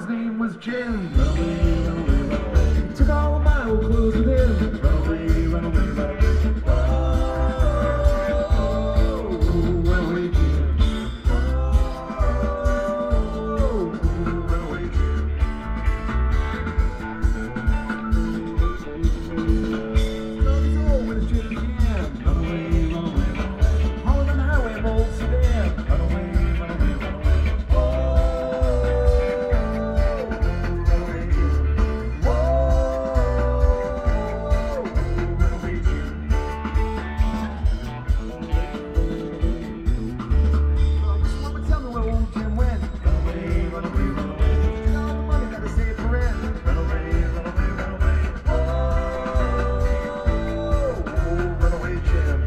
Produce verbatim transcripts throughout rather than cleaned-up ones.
name was Jim. Run away, run away, run away. He took all of my old clothes with him. Run away, run away, run away. Oh, run away, Jim. Oh, run away, Jim. Love is all with his Jim Jam. Run away, run away, run away. Hauling on the highway, I'm old sedan. Run away, run away, run away. Oh, run away, Jim. Whoa, run away, Jim. Look, someone tell me where old Jim went. Run away, run away, run away. Took all the money, gotta save for rent. Run away, run away, run away. Whoa, run away, Jim.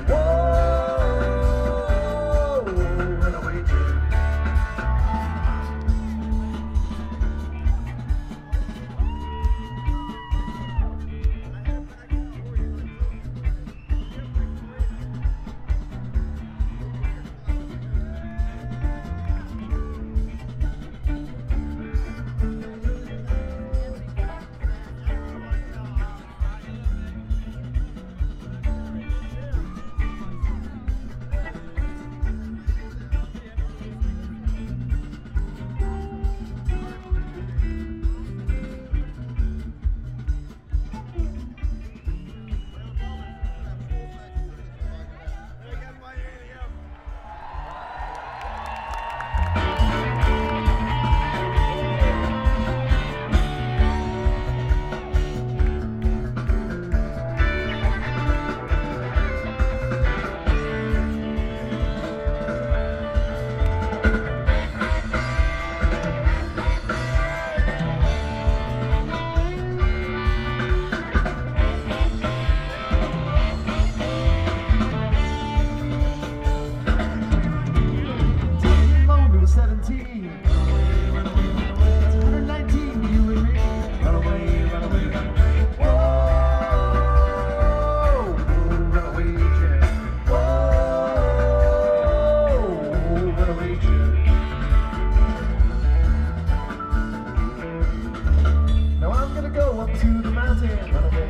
Whoa, run away, Jim. seventeen. Run away, run away, run away. It's one hundred nineteen, you and me. Run away, run away, run away. Whoa, run away, Jim. Whoa, run away, Jim. Now I'm gonna go up to the mountain. Run away.